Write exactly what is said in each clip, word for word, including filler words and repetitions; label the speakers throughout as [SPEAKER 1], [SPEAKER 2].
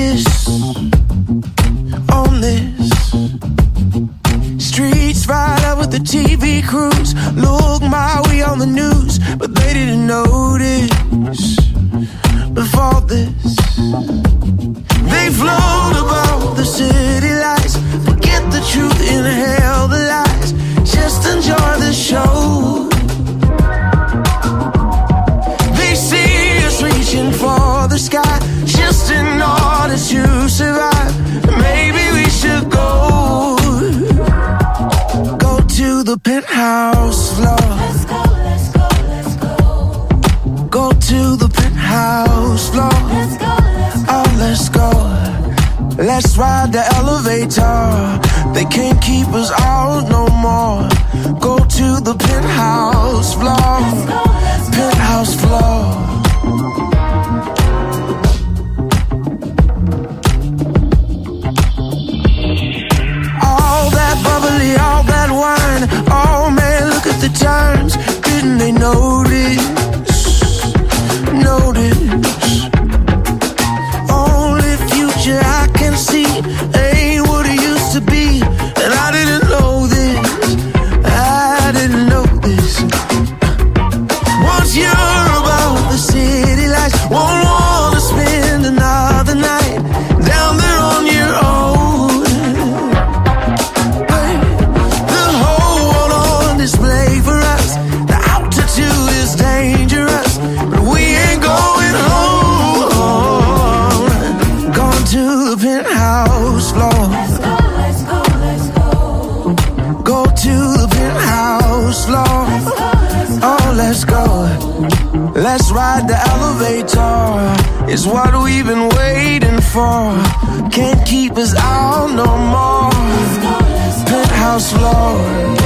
[SPEAKER 1] focus on this. Streets right up with the T V crews. Look my way on the news, but they didn't notice. Before this, they float about the city lights. Forget the truth, inhale the lies. Just enjoy the show. They see us reaching for the sky, just in order to survive. Maybe we should go, go to the penthouse floor. Let's go, let's go, let's go. Go to the penthouse floor. Let's go, let's go. Oh, let's go. Let's ride the elevator. They can't keep us out no more. Go to the penthouse floor. Let's go, let's go. Penthouse floor. All that bubbly, all that wine. Oh man, look at the times. Didn't they notice? Notice. Only future I can see ain't what it used to be. And I didn't know this. I didn't know this. Once you're about the city lights, won't wanna spend another night down there on your own. The whole world on display for us. The altitude is dangerous, but we ain't going home. Gone to the penthouse floor. Let's go, let's go, let's go. Go to the penthouse floor. Let's go, let's go. Oh, let's go. Let's ride the elevator. It's what we've been waiting for. Can't keep us out no more. Let's go, let's go. Penthouse floor.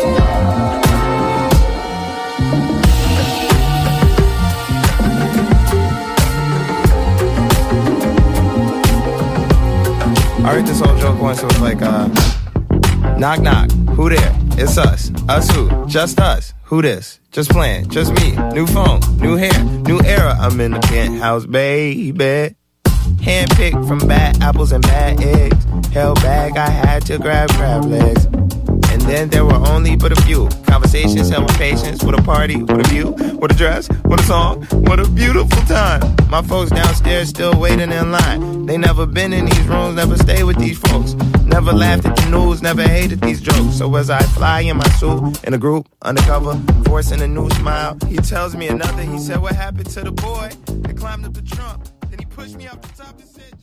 [SPEAKER 2] I heard this whole joke once, it was like, uh, knock, knock, who there? It's us. Us who? Just us. Who this? Just playing, just me. New phone, new hair, new era. I'm in the penthouse, baby. Handpicked from bad apples and bad eggs. Held back, I had to grab crab legs. And then there were only but a few conversations held with patience. What a party, what a view, what a dress, what a song, what a beautiful time. My folks downstairs still waiting in line. They never been in these rooms, never stayed with these folks. Never laughed at the news, never hated these jokes. So as I fly in my suit, in a group, undercover, forcing a new smile, he tells me another, he said, what happened to the boy that climbed up the trunk? Then he pushed me off the top and said...